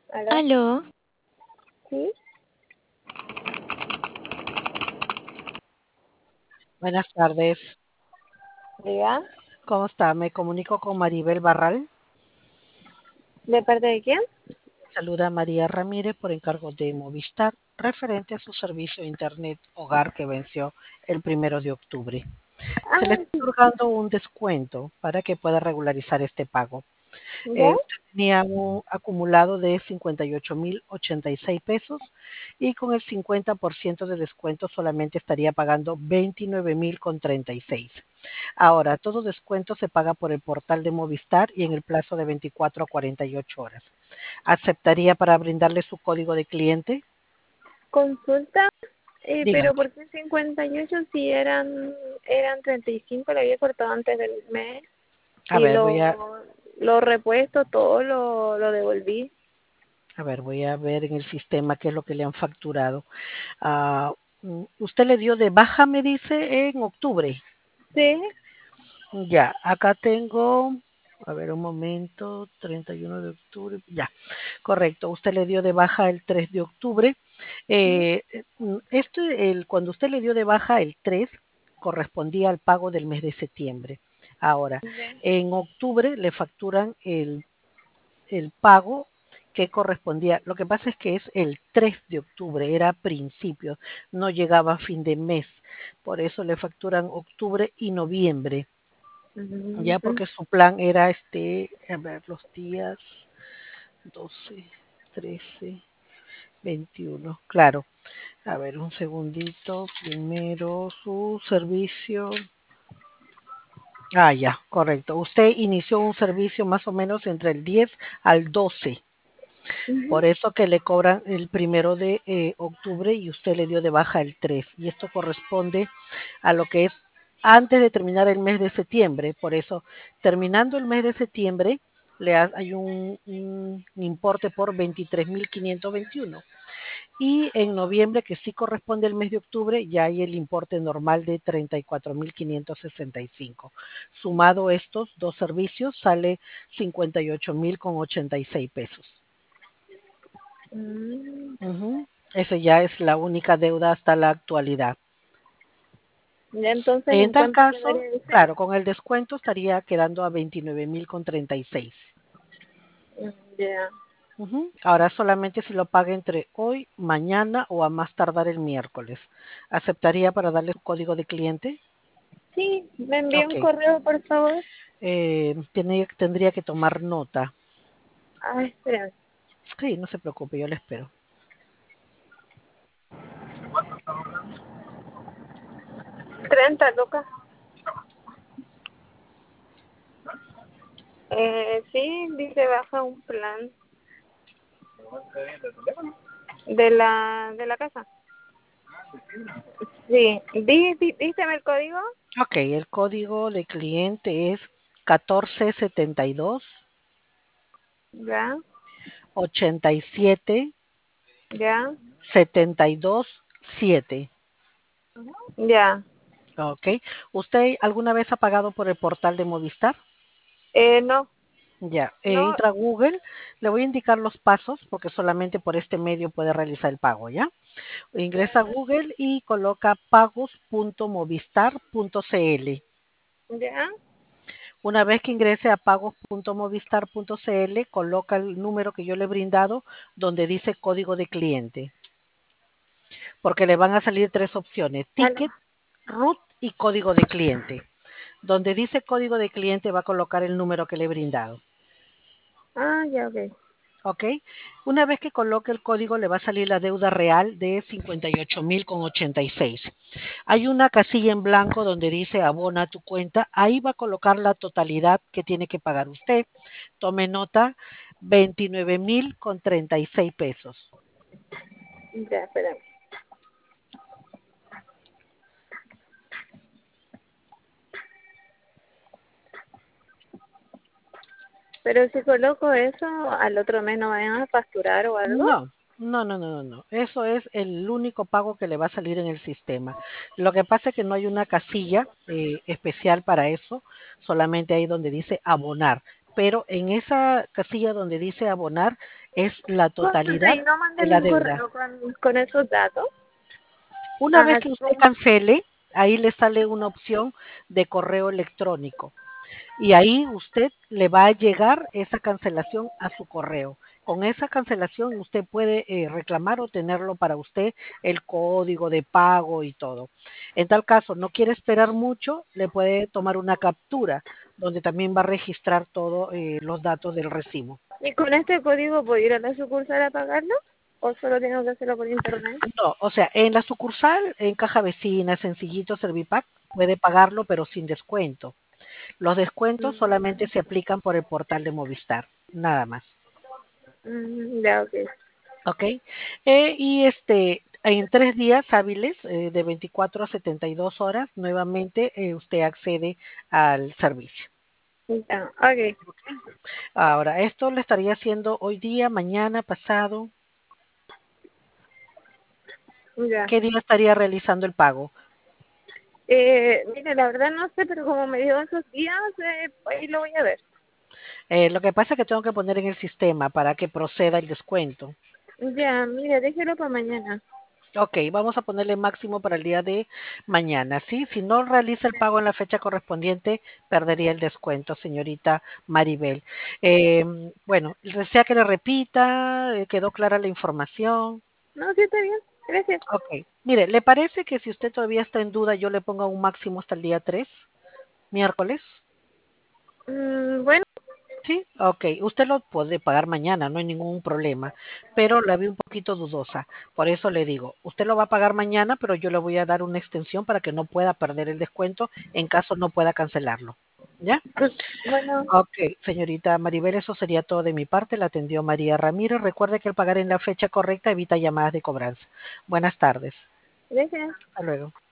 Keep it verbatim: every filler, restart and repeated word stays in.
¿Aló? Aló, ¿Sí? Buenas tardes. Diga. ¿Cómo está? Me comunico con Maribel Barral. ¿De parte de quién? Saluda a María Ramírez por encargo de Movistar, referente a su servicio de Internet Hogar que venció el primero de octubre. Se le Ah, está sí. otorgando un descuento para que pueda regularizar este pago. ¿Ya? Eh, usted tenía un acumulado de cincuenta y ocho mil ochenta y seis pesos y con el cincuenta por ciento de descuento solamente estaría pagando veintinueve mil con treinta y seis. Ahora, todo descuento se paga por el portal de Movistar y en el plazo de veinticuatro a cuarenta y ocho horas. ¿Aceptaría para brindarle su código de cliente? Consulta. Eh, pero Dígame. ¿por qué cincuenta y ocho si eran eran treinta y cinco? Lo había cortado antes del mes A y ver, voy a, lo, lo repuesto, todo lo, lo devolví. a ver, voy a ver en el sistema qué es lo que le han facturado. Ah, mm, usted le dio de baja, me dice, en octubre. Sí. Ya, acá tengo, a ver un momento, treinta y uno de octubre, ya, correcto. Usted le dio de baja el tres de octubre. Ujú. Eh, eh, mm, esto, el, cuando usted le dio de baja el tres, correspondía al pago del mes de septiembre. Ahora, Ya. en octubre le facturan el, el pago que correspondía. Lo que pasa es que es el tres de octubre, era a principios, no llegaba a fin de mes. Por eso le facturan octubre y noviembre. Ya Ujú. porque su plan era este, a ver, los días doce, trece, veintiuno, claro. A ver, un segundito. Primero su servicio. Ah, ya, correcto. Usted inició un servicio más o menos entre el diez al doce. Ujú. Por eso que le cobran el primero de eh, octubre y usted le dio de baja el tres. Y esto corresponde a lo que es antes de terminar el mes de septiembre. Por eso, terminando el mes de septiembre, le ha- hay un, un importe por veintitrés mil quinientos veintiuno. Y en noviembre, que sí corresponde al mes de octubre, ya hay el importe normal de treinta y cuatro mil quinientos sesenta y cinco. Sumado estos dos servicios, sale cincuenta y ocho mil con ochenta y seis pesos. Mm. Ujú. Esa ya es la única deuda hasta la actualidad. Ya, entonces, En ¿en tal cuánto caso, quedaría ese? claro, con el descuento estaría quedando a veintinueve mil con treinta y seis. Mm, ya. Ujú. Ahora solamente si lo paga entre hoy, mañana o a más tardar el miércoles. ¿Aceptaría para darle su código de cliente? Sí, me envía Ok. un correo, por favor. Eh, tiene- tendría que tomar nota. Ah, espera. Sí, no se preocupe, yo le espero. Treinta, loca. Eh, sí, dice baja un plan de la de la casa. Sí, di, di, díceme el código. Ok, el código de cliente es catorce setenta y dos Ya, ochenta y siete ya, setenta y dos siete. ya. Ok. ¿Usted alguna vez ha pagado por el portal de Movistar? Eh, no, Ya. Eh, no, entra a Google. Le voy a indicar los pasos porque solamente por este medio puede realizar el pago, ¿ya? Ingresa a ya, Google y coloca pagos punto movistar punto cl. ya. Una vez que ingrese a pagos punto movistar punto cl, coloca el número que yo le he brindado donde dice código de cliente, porque le van a salir tres opciones: Aló. ticket, root y código de cliente. Donde dice código de cliente va a colocar el número que le he brindado. Ah, ya, ok. ¿Ok? Una vez que coloque el código le va a salir la deuda real de cincuenta y ocho mil con ochenta y seis. Hay una casilla en blanco donde dice abona tu cuenta. Ahí va a colocar la totalidad que tiene que pagar usted. Tome nota, veintinueve mil con treinta y seis pesos. Ya, espérame. Pero si coloco eso, al otro mes no vayan a facturar o algo. No, no, no, no, no, no. Eso es el único pago que le va a salir en el sistema. Lo que pasa es que no hay una casilla eh, especial para eso, solamente ahí donde dice abonar. pero en esa casilla donde dice abonar es la Consulta, totalidad y no de mandan la un deuda. correo con, con esos datos. Una vez Ajá, que usted como, cancele, ahí le sale una opción de correo electrónico y ahí usted le va a llegar esa cancelación a su correo. Con esa cancelación usted puede eh, reclamar o tenerlo para usted el código de pago y todo. En tal caso, no quiere esperar mucho, le puede tomar una captura donde también va a registrar todos eh, los datos del recibo. ¿y con este código puedo ir a la sucursal a pagarlo? ¿O solo tengo que hacerlo por internet? No, o sea, en la sucursal, en Caja Vecina, Sencillito, Servipack, puede pagarlo pero sin descuento. Los descuentos solamente Mm, se aplican por el portal de Movistar, nada más. mm, ya, ok. ¿Ok? Eh, y este, en tres días hábiles, eh, de veinticuatro a setenta y dos horas, nuevamente eh, usted accede al servicio. Ya, ok. Ahora, esto lo estaría haciendo hoy día, mañana, pasado. Ya. ¿Qué día estaría realizando el pago? Eh, mire, la verdad no sé, pero como me dio esos días, eh, ahí lo voy a ver. Eh, lo que pasa es que tengo que poner en el sistema para que proceda el descuento. Ya, mire, déjelo para mañana. Ok, vamos a ponerle máximo para el día de mañana, ¿sí? Si no realiza el pago en la fecha correspondiente, perdería el descuento, señorita Maribel. Eh, bueno, ¿desea que le repita? Eh, ¿Quedó clara la información? No, sí está bien. Gracias. Ok, mire, ¿le parece que si usted todavía está en duda, yo le ponga un máximo hasta el día tres, miércoles? Mm, bueno, Sí, ok. Usted lo puede pagar mañana, no hay ningún problema, pero la vi un poquito dudosa. Por eso le digo, usted lo va a pagar mañana, pero yo le voy a dar una extensión para que no pueda perder el descuento en caso no pueda cancelarlo. ¿Ya? pues, bueno, Ok, señorita Maribel, eso sería todo de mi parte. La atendió María Ramírez. Recuerde que al pagar en la fecha correcta evita llamadas de cobranza. Buenas tardes. gracias. Hasta luego.